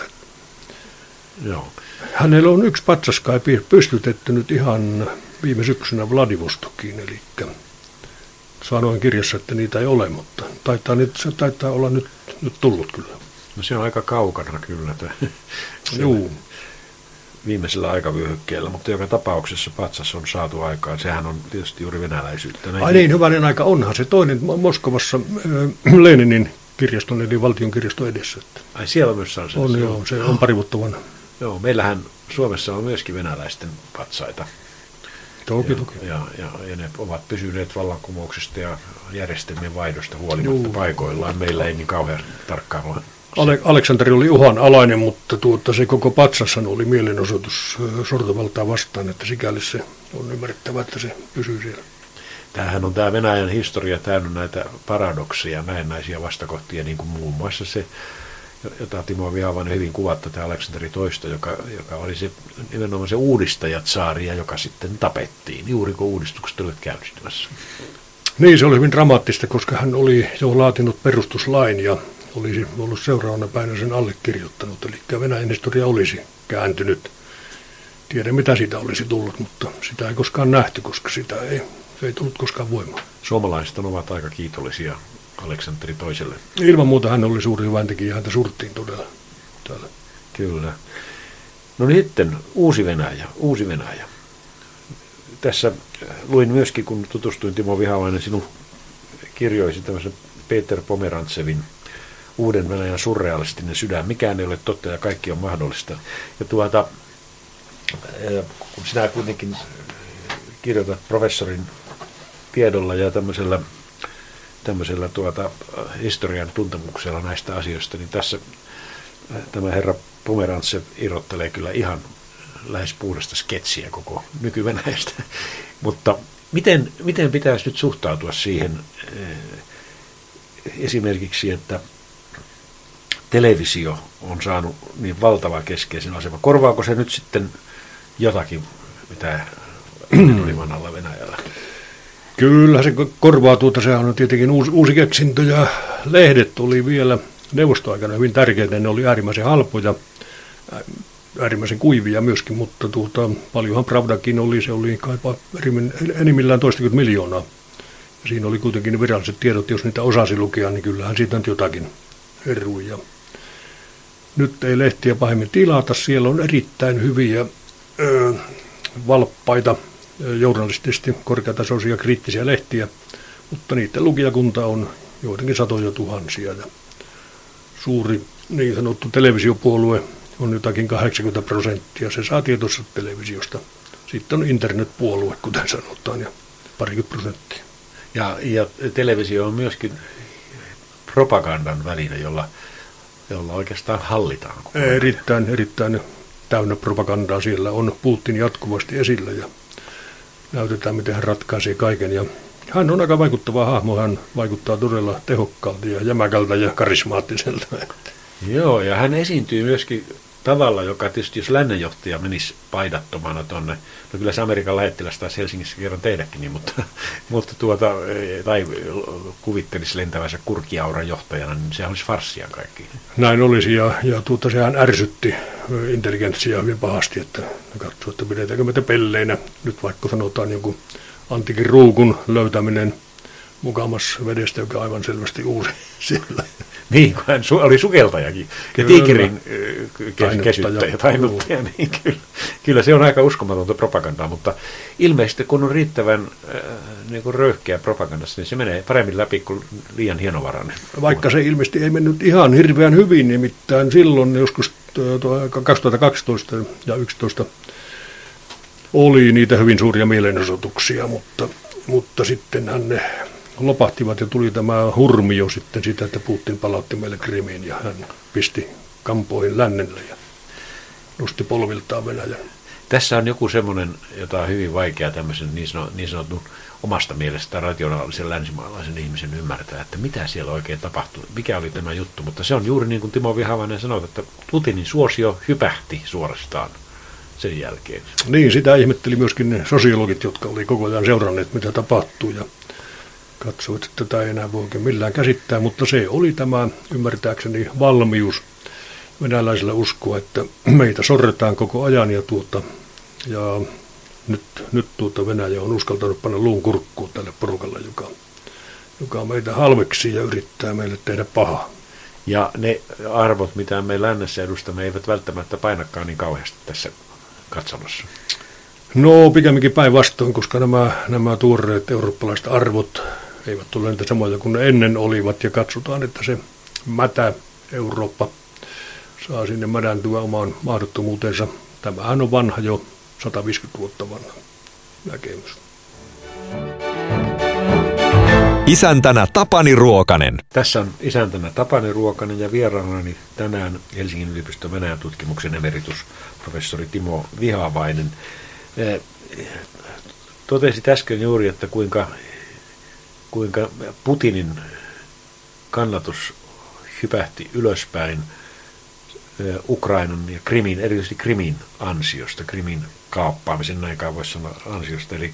Joo. Hänellä on yksi patsaskai pystytetty nyt ihan viime syksynä Vladivostokiin, eli sanoin kirjassa, että niitä ei ole, mutta taitaa, se taitaa olla nyt, nyt tullut kyllä. No se on aika kaukana kyllä, Juu. viimeisellä aikavyöhykkeellä, mutta joka tapauksessa patsas on saatu aikaan. Sehän on tietysti juuri venäläisyyttä. Näin. Ai niin, hyvänen aika onhan se toinen Moskovassa äh, Leninin kirjaston eli valtion kirjaston edessä. Että ai siellä myös saa sen. On joo, se on pari vuotta vanha. Joo, meillähän Suomessa on myöskin venäläisten patsaita. Toki, toki. Ja, ja, ja ne ovat pysyneet vallankumouksesta ja järjestelmien vaihdosta huolimatta Juu. paikoillaan. Meillä ei niin kauhean tarkkaan ole. Ale- Aleksanteri oli uhan alainen, mutta tuota, se koko patsassan oli mielenosoitus sortovaltaa vastaan, että sikäli se on ymmärrettävä, että se pysyy siellä. Tämähän on tämä Venäjän historia täynnä näitä paradokseja, näennäisiä vastakohtia, niin kuin muun muassa se, jota Timo Vihavainen hyvin kuvatta, tämä Aleksanteri toinen, joka, joka oli se nimenomaan se uudistajatsaari, ja joka sitten tapettiin, juuri kun uudistukset olivat käynnistymässä. Niin, se oli hyvin dramaattista, koska hän oli jo laatinut perustuslain ja olisi ollut seuraavana päivänä sen allekirjoittanut, eli Venäjän historia olisi kääntynyt. Tiedän, mitä siitä olisi tullut, mutta sitä ei koskaan nähty, koska sitä ei, se ei tullut koskaan voimaan. Suomalaiset ovat aika kiitollisia Aleksanteri toiselle. Ilman muuta hän oli suuri hyväntekijä, häntä surttiin todella täällä. Kyllä. No niin sitten Uusi Venäjä, Uusi Venäjä. Tässä luin myöskin, kun tutustuin Timo Vihavainen sinun kirjoisin tämmöisen Peter Pomerantsevin Uuden Venäjän surrealistinen sydän. Mikään ei ole totta ja kaikki on mahdollista. Ja tuota, kun sinä kuitenkin kirjoitat professorin tiedolla ja tämmöisellä, tämmöisellä tuota, historian tuntemuksella näistä asioista, niin tässä tämä herra Pomerantsev irrottelee kyllä ihan lähes puhdasta sketsiä koko nyky-Venäjästä. Mutta miten, miten pitäisi nyt suhtautua siihen esimerkiksi, että televisio on saanut niin valtava keskeisen asema. Korvaako se nyt sitten jotakin, mitä oli vanhalla Venäjällä? Kyllä se korvaa tuota, sehän on tietenkin uusi, uusi keksintö ja lehdet oli vielä neuvostoaikana hyvin tärkeitä, ne oli äärimmäisen halpoja, äärimmäisen kuivia myöskin, mutta tuota, paljonhan Pravdakin oli, se oli kaipa enimmillään toistakymmentä miljoonaa. Ja siinä oli kuitenkin viralliset tiedot, jos niitä osasi lukea, niin kyllähän siitä nyt jotakin herui. Ja nyt ei lehtiä pahemmin tilata, siellä on erittäin hyviä ö, valppaita, journalistisesti korkeatasoisia kriittisiä lehtiä, mutta niiden lukijakunta on joidenkin satoja tuhansia. Ja suuri niin sanottu televisiopuolue on jotakin kahdeksankymmentä prosenttia, se saa tietoista televisiosta. Sitten on internetpuolue, kuten sanotaan, ja parikymmentä prosenttia. Ja, ja televisio on myöskin propagandan väline, jolla, jolla oikeastaan hallitaan. Erittäin, erittäin täynnä propagandaa. Siellä on Putin jatkuvasti esillä ja näytetään, miten hän ratkaisee kaiken. Ja hän on aika vaikuttava hahmo. Hän vaikuttaa todella tehokkaalta ja jämäkältä ja karismaattiselta. Joo, ja hän esiintyy myöskin tavalla, joka tietysti, jos lännenjohtaja menisi paidattomana tuonne, no kyllä se Amerikan lähettiläs taisi Helsingissä kerran tehdäkin, niin, mutta, mutta tuota, tai kuvittelisi lentävänsä kurkiauran johtajana, niin se olisi farssia kaikki. Näin olisi, ja, ja tuota, sehän ärsytti intelligentsiä hyvin pahasti, että katsoi, että pidetäänkö meitä pelleinä. Nyt vaikka sanotaan jonkun antiikin ruukun löytäminen mukamassa vedestä, joka aivan selvästi uusi siellä. Niin, kun hän su- oli sukeltajakin ja tiikerin äh, kesyttäjä, tainuttaja, niin kyllä, kyllä se on aika uskomatonta propagandaa, mutta ilmeisesti kun on riittävän äh, niin kuin röyhkeä propagandassa, niin se menee paremmin läpi kuin liian hienovarainen. Vaikka se ilmeisesti ei mennyt ihan hirveän hyvin, nimittäin silloin joskus kaksituhattakaksitoista ja kaksituhattayksitoista oli niitä hyvin suuria mielenosoituksia, mutta, mutta sittenhän ne lopahtivat ja tuli tämä hurmio sitten sitä, että Putin palautti meille Krimiin ja hän pisti kampoihin lännelle ja nosti polviltaan Venäjän. Tässä on joku semmoinen, jota on hyvin vaikea tämmöisen niin, sano, niin sanotun omasta mielestä rationaalisen länsimaalaisen ihmisen ymmärtää, että mitä siellä oikein tapahtui, mikä oli tämä juttu. Mutta se on juuri niin kuin Timo Vihavainen sanoi, että Putinin suosio hypähti suorastaan sen jälkeen. Niin, sitä ihmetteli myöskin ne sosiologit, jotka oli koko ajan seuranneet, mitä tapahtuu ja katsoit, että tätä ei enää voi oikein millään käsittää, mutta se oli tämä ymmärtääkseni valmius venäläisillä uskoa, että meitä sorretaan koko ajan ja, tuota, ja nyt, nyt tuota Venäjä on uskaltanut panna luun kurkkuun tälle porukalle, joka, joka meitä halveksii ja yrittää meille tehdä pahaa. Ja ne arvot, mitä me lännessä edustamme, eivät välttämättä painakaan niin kauheasti tässä katsomossa. No pikemminkin päinvastoin, koska nämä, nämä tuoreet eurooppalaiset arvot eivät ole niitä samoja kuin ne ennen olivat, ja katsotaan, että se mätä Eurooppa saa sinne mädäntyä omaan mahdottomuutensa. Tämähän on vanha jo sata viisikymmentä vuotta vanha näkemys. Isäntänä Tapani Ruokanen. Tässä on isäntänä Tapani Ruokanen ja vieraanani tänään Helsingin yliopiston Venäjän tutkimuksen emeritusprofessori Timo Vihavainen. Totesit äsken juuri, että kuinka, kuinka Putinin kannatus hypähti ylöspäin Ukrainan ja Krimin, erityisesti Krimin ansiosta, Krimin kaappaamisen, näin kai voisi sanoa ansiosta. Eli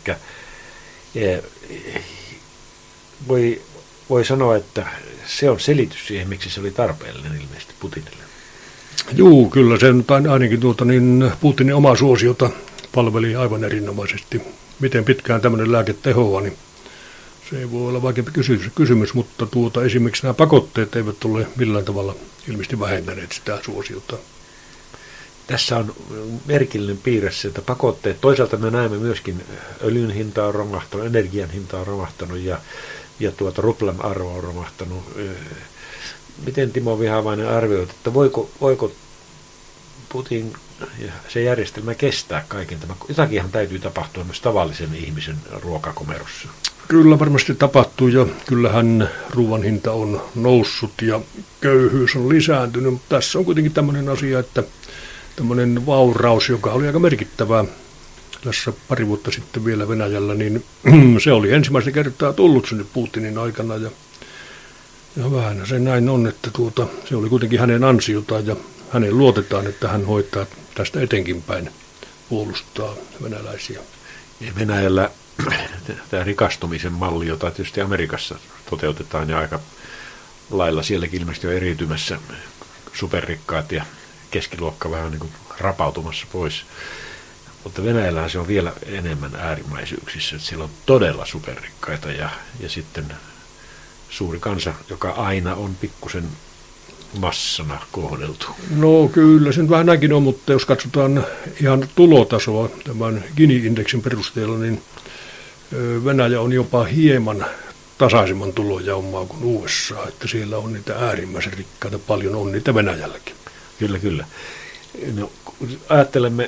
voi, voi sanoa, että se on selitys siihen, miksi se oli tarpeellinen ilmeisesti Putinille. Juu, kyllä se ainakin tuota, niin Putinin omaa suosiota palveli aivan erinomaisesti. Miten pitkään tämmöinen lääke tehoaa, niin se ei voi olla vaikeampi kysymys, mutta tuota, esimerkiksi nämä pakotteet eivät ole millään tavalla ilmeisesti vähentäneet sitä suosiota. Tässä on merkillinen piirre se, että pakotteet, toisaalta me näemme myöskin öljyn hinta on romahtanut, energian hinta on romahtanut ja, ja tuota ruplan arvo on romahtanut. Miten Timo Vihavainen arvioit, että voiko, voiko Putin ja se järjestelmä kestää kaiken tämän? Jotakinhan täytyy tapahtua myös tavallisen ihmisen ruokakomerossa. Kyllä varmasti tapahtuu ja kyllähän ruoan hinta on noussut ja köyhyys on lisääntynyt, mutta tässä on kuitenkin tämmöinen asia, että tämmöinen vauraus, joka oli aika merkittävää tässä pari vuotta sitten vielä Venäjällä, niin se oli ensimmäistä kertaa tullut sinne Putinin aikana ja, ja vähän se näin on, että tuota, se oli kuitenkin hänen ansiotaan ja häneen luotetaan, että hän hoitaa tästä etenkin päin, puolustaa venäläisiä. Ja Venäjällä tämä rikastumisen malli, jota tietysti Amerikassa toteutetaan ja aika lailla sielläkin ilmeisesti on eriytymässä superrikkaat ja keskiluokka vähän niin kuin rapautumassa pois. Mutta Venäjällähän se on vielä enemmän äärimmäisyyksissä, että siellä on todella superrikkaita ja, ja sitten suuri kansa, joka aina on pikkusen massana kohdeltu. No kyllä, se nyt vähän näinkin on, mutta jos katsotaan ihan tulotasoa tämän Gini-indeksin perusteella, niin Venäjä on jopa hieman tasaisemman tulojaumaa kuin U S A, että siellä on niitä äärimmäisen rikkaita, paljon on niitä Venäjälläkin. Kyllä, kyllä. No, ajattelemme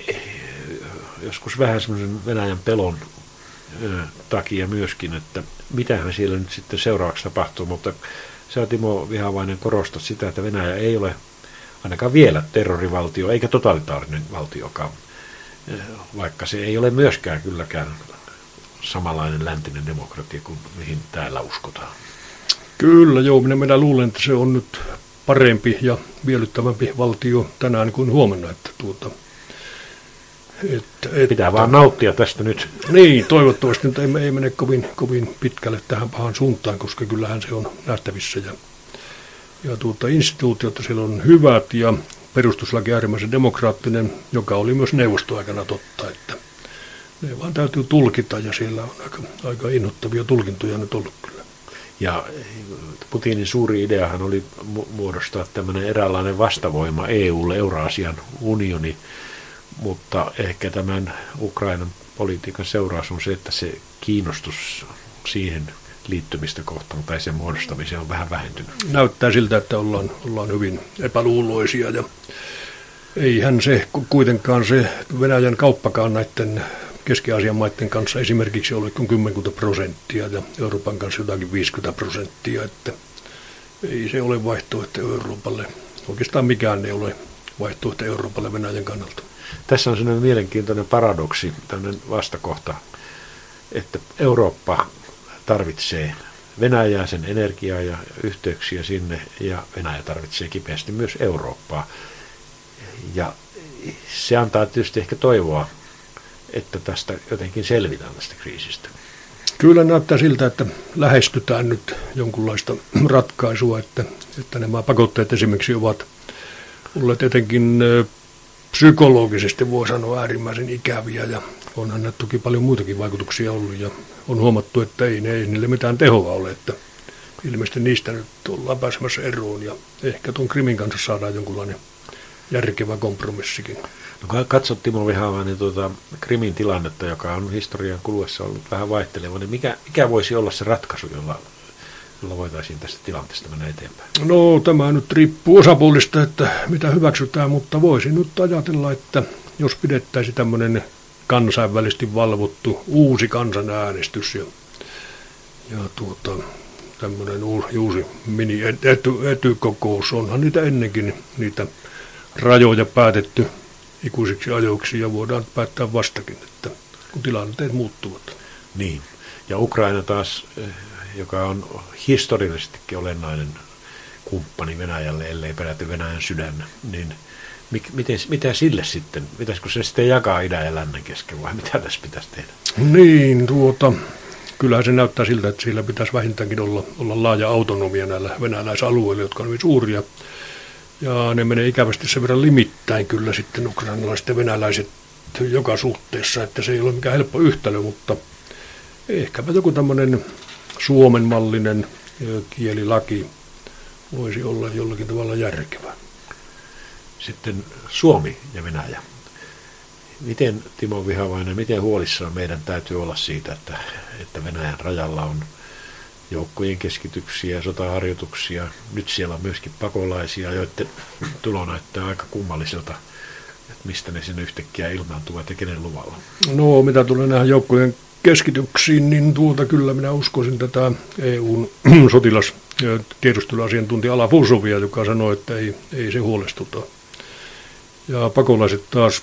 joskus vähän semmoisen Venäjän pelon takia myöskin, että mitähän siellä nyt sitten seuraavaksi tapahtuu, mutta sä Timo Vihavainen korostat sitä, että Venäjä ei ole ainakaan vielä terrorivaltio, eikä totalitaarinen valtiokaan, vaikka se ei ole myöskään kylläkään samanlainen läntinen demokratia kuin mihin täällä uskotaan. Kyllä, joo, minä, minä luulen, että se on nyt parempi ja miellyttävämpi valtio tänään kuin huomenna. Että tuota, että, että, Pitää vaan nauttia tästä nyt. Niin, toivottavasti nyt ei, ei mene kovin, kovin pitkälle tähän pahan suuntaan, koska kyllähän se on nähtävissä. Ja, ja tuota, instituutiot siellä on hyvät ja perustuslaki äärimmäisen demokraattinen, joka oli myös neuvostoaikana totta, että ne vaan täytyy tulkita ja siellä on aika, aika inhottavia tulkintoja nyt ollut kyllä. Ja Putinin suuri ideahan oli muodostaa tämmöinen eräänlainen vastavoima E U:lle, Euraasian unioni, mutta ehkä tämän Ukrainan politiikan seuraus on se, että se kiinnostus siihen liittymistä kohtaan tai sen muodostamiseen on vähän vähentynyt. Näyttää siltä, että ollaan, ollaan hyvin epäluuloisia ja eihän se kuitenkaan se Venäjän kauppakaan näiden Keski-Aasian maiden kanssa esimerkiksi oli kuin kymmenkunta prosenttia ja Euroopan kanssa jotakin viisikymmentä prosenttia, että ei se ole vaihtoehto Euroopalle. Oikeastaan mikään ei ole vaihtoehto Euroopalle Venäjän kannalta. Tässä on sellainen mielenkiintoinen paradoksi, tämmöinen vastakohta, että Eurooppa tarvitsee Venäjää, sen energiaa ja yhteyksiä sinne, ja Venäjä tarvitsee kipeästi myös Eurooppaa. Ja se antaa tietysti ehkä toivoa, että tästä jotenkin selvitään tästä kriisistä. Kyllä näyttää siltä, että lähestytään nyt jonkunlaista ratkaisua, että, että nämä pakotteet esimerkiksi ovat olleet etenkin psykologisesti, voi sanoa, äärimmäisen ikäviä ja onhan ne toki paljon muitakin vaikutuksia ollut ja on huomattu, että ei, ei niille mitään tehoa ole, että ilmeisesti niistä nyt ollaan pääsemässä eroon ja ehkä tuon Krimin kanssa saadaan jonkunlainen järkevä kompromissikin. No, katsot Timo Vihavainen tuota Krimin tilannetta, joka on historian kuluessa ollut vähän vaihteleva, niin mikä, mikä voisi olla se ratkaisu, jolla, jolla voitaisiin tästä tilanteesta mennä eteenpäin? No tämä nyt riippuu osapuolista, että mitä hyväksytään, mutta voisin nyt ajatella, että jos pidettäisiin tämmöinen kansainvälisesti valvottu uusi kansanäänestys ja, ja tuota, tämmöinen uusi, uusi mini-etykokous, onhan niitä ennenkin niitä rajoja päätetty ikuisiksi ajoiksi ja voidaan päättää vastakin, että kun tilanteet muuttuvat. Niin, ja Ukraina taas, joka on historiallisestikin olennainen kumppani Venäjälle, ellei peräti Venäjän sydän, niin miten, mitä sille sitten, pitäisikö se sitten jakaa idän ja lännen kesken vai mitä tässä pitäisi tehdä? Niin, tuota, kyllähän se näyttää siltä, että sillä pitäisi vähintäänkin olla, olla laaja autonomia näillä venäläisalueilla, jotka on hyvin suuria. Ja ne menee ikävästi sen verran limittäin kyllä sitten ukrainalaiset ja venäläiset joka suhteessa, että se ei ole mikään helppo yhtälö, mutta ehkäpä joku tämmöinen Suomen mallinen kielilaki voisi olla jollakin tavalla järkevä. Sitten Suomi ja Venäjä. Miten, Timo Vihavainen, miten huolissaan meidän täytyy olla siitä, että, että Venäjän rajalla on joukkojen keskityksiä ja sotaharjoituksia. Nyt siellä on myöskin pakolaisia, joiden tulo näyttää aika kummalliselta, että mistä ne sinne yhtäkkiä ilmaantuvat ja kenen luvalla. No, mitä tulee näihin joukkojen keskityksiin, niin tuota kyllä minä uskoisin tätä E U:n sotilas- ja tiedusteluasiantuntija Ala Fusovia, joka sanoi, että ei, ei se huolestuta. Ja pakolaiset taas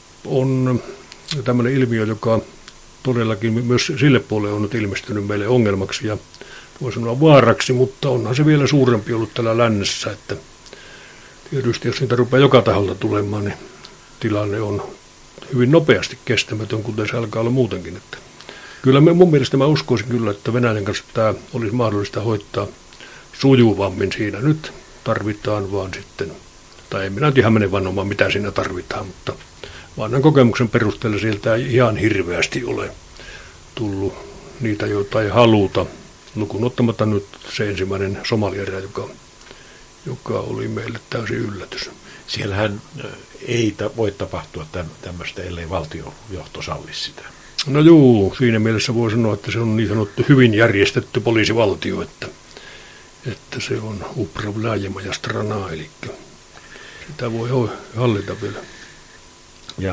on tämmöinen ilmiö, joka todellakin myös sille puolelle on nyt ilmestynyt meille ongelmaksi ja voi sanoa vaaraksi, mutta onhan se vielä suurempi ollut täällä lännessä, että tietysti jos niitä rupeaa joka taholta tulemaan, niin tilanne on hyvin nopeasti kestämätön, kuten se alkaa olla muutenkin. Että kyllä me, mun mielestä mä uskoisin kyllä, että Venäjän kanssa tämä olisi mahdollista hoitaa sujuvammin siinä. Nyt tarvitaan vaan sitten, tai en minä nyt ihan mene vannomaan mitä siinä tarvitaan, mutta vanhan kokemuksen perusteella sieltä ei ihan hirveästi ole tullut niitä, joita ei haluta, lukuun ottamatta nyt se ensimmäinen Somalierä, joka, joka oli meille täysin yllätys. Siellähän ei ta- voi tapahtua tämmöistä, ellei valtiojohto salli sitä. No juu, siinä mielessä voi sanoa, että se on niin sanottu hyvin järjestetty poliisivaltio, että, että se on upravljajema ja strana, eli sitä voi hallita vielä. Ja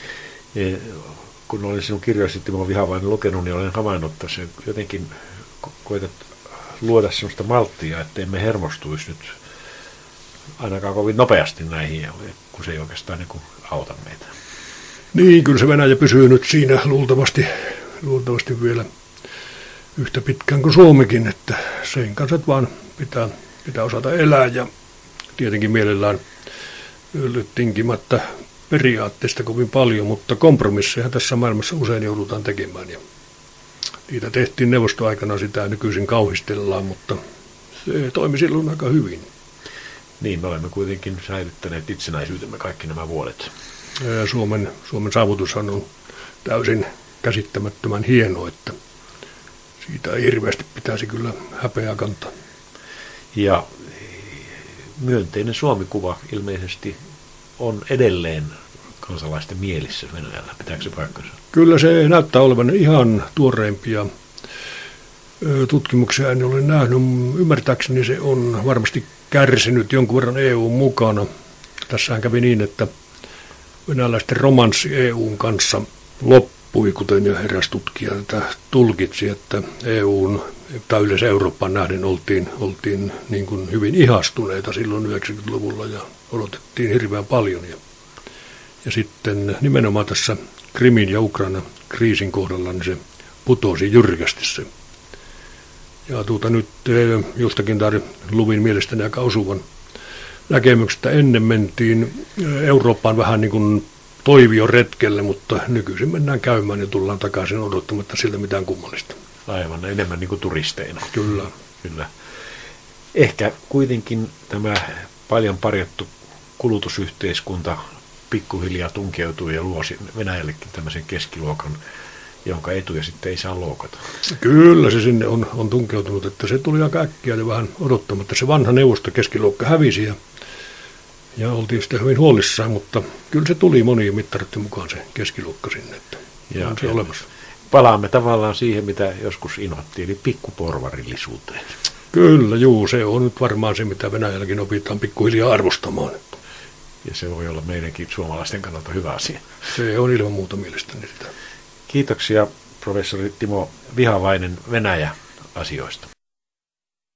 e, kun olen sinun kirjoisi Timo Vihavainen lukenut, niin olen havainnut, että se jotenkin koetat luoda sellaista malttia, että emme hermostuisi nyt ainakaan kovin nopeasti näihin, kun se ei oikeastaan niin kuin auta meitä. Niin, kyllä se Venäjä pysyy nyt siinä luultavasti, luultavasti vielä yhtä pitkään kuin Suomikin, että sen kanssa vaan pitää, pitää osata elää ja tietenkin mielellään tinkimättä periaatteesta kovin paljon, mutta kompromisseja tässä maailmassa usein joudutaan tekemään ja niitä tehtiin neuvostoaikana, sitä nykyisin kauhistellaan, mutta se toimi silloin aika hyvin. Niin, me olemme kuitenkin säilyttäneet itsenäisyytemme kaikki nämä vuodet. Suomen, Suomen saavutushan on täysin käsittämättömän hieno, että siitä ei hirveästi pitäisi kyllä häpeää kantaa. Ja myönteinen Suomi-kuva ilmeisesti on edelleen kansalaisten mielissä Venäjällä. Pitääkö se paikkansa? Kyllä se näyttää olevan ihan tuoreimpia tutkimuksia. En ole nähnyt. Ymmärtääkseni se on varmasti kärsinyt jonkun verran E U:n mukana. Tässähän kävi niin, että venäläisten romanssi E U:n kanssa loppui, kuten jo eräs tutkija tätä tulkitsi, että E U:n tai yleensä Eurooppaan nähden oltiin, oltiin niin kuin hyvin ihastuneita silloin yhdeksänkymmentäluvulla ja odotettiin hirveän paljon. Ja, ja sitten nimenomaan tässä Krimin ja Ukrainan kriisin kohdalla niin se putosi jyrkästi se. Ja tuota nyt jostakin tai luvin mielestäni aika osuvan näkemyksestä ennen mentiin Eurooppaan vähän niin kuin toivion retkelle, mutta nykyisin mennään käymään ja tullaan takaisin odottamatta siltä mitään kummallista. Aivan, enemmän niin kuin turisteina. Kyllä. Kyllä. Ehkä kuitenkin tämä paljon parjattu kulutusyhteiskunta pikkuhiljaa tunkeutuu ja luo Venäjällekin tämmöisen keskiluokan, jonka etuja sitten ei saa loukata. Kyllä se sinne on, on tunkeutunut, että se tuli aika äkkiä ja vähän odottamatta. Se vanha neuvosto keskiluokka hävisi ja, ja oltiin sitten hyvin huolissaan, mutta kyllä se tuli monien mittareiden mukaan se keskiluokka sinne, että ja, on se olemassa. Palaamme tavallaan siihen, mitä joskus inhottiin, eli pikkuporvarillisuuteen. Kyllä, juu, se on nyt varmaan se, mitä Venäjälläkin opitaan pikkuhiljaa arvostamaan. Ja se voi olla meidänkin suomalaisten kannalta hyvä asia. Se on ilman muuta mielestäni sitä. Kiitoksia professori Timo Vihavainen Venäjä-asioista.